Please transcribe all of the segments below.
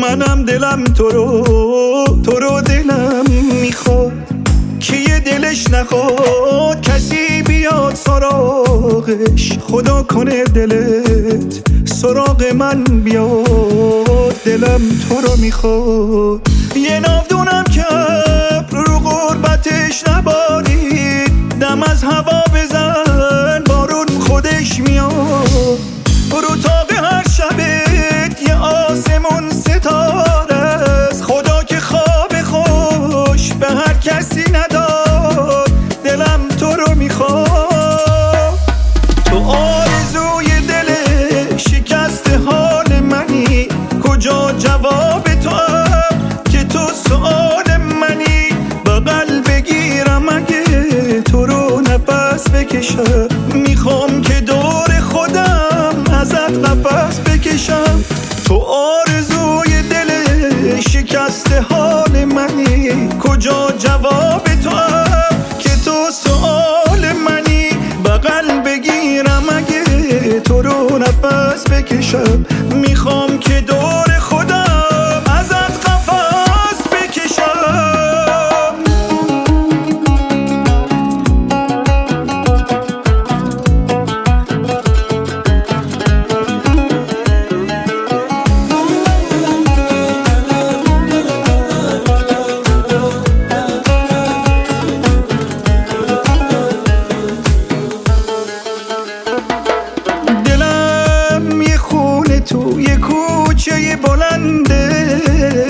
منم دلم تو رو دلم میخواد که یه دلش نخواد کسی بیاد سراغش. خدا کنه دلت سراغ من بیاد، دلم تو رو میخواد. یه ناودونم که رو غربتش نبارید، دم از هوا بزن بارون خودش میاد. رو تاق هر شبت یه آسمون ستاره است، خدا که خواب خوش به هر کسی نداد، دلم تو رو میخواد. تو آرزوی دل شکست حال منی، کجا جواب تو که تو سؤال منی. بغل بگیرم اگه تو رو نفس بکشم، میخوام که دور خودم ازت نفس بکشم. تو آرزوی دل شکست حال منی، کجا جواب تو که تو سؤال منی. بغل بگیرم اگه تو رو نفس بکشم، میخوام که دور خودم ازت قفس بکشم. توی کوچه بلنده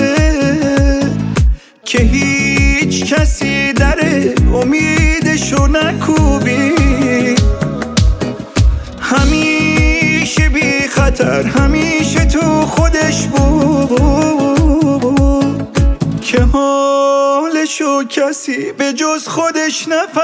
که هیچ کسی در امیدشو نکوبی، همیشه بی خطر همیشه تو خودش بود که حالشو کسی به جز خودش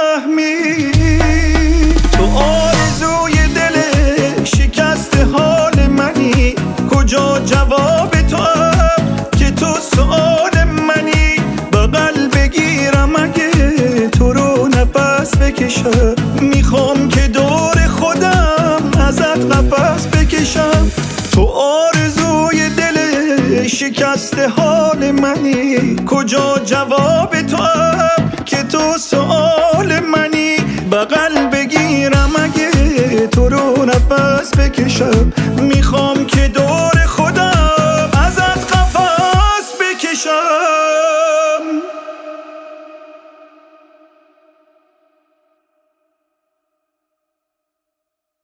نفهمید. تو آرزوی دل شکست حال منی، کجا جواب تو که تو سؤال منی. بغل بگیرم اگه تو رو نفس بکشم، میخوام که دور خودم ازت نفس بکشم. تو آرزوی دل شکست حال منی، کجا جواب تو که تو سؤال منی. بغل بگیرم اگه تو رو نفس بکشم، میخوام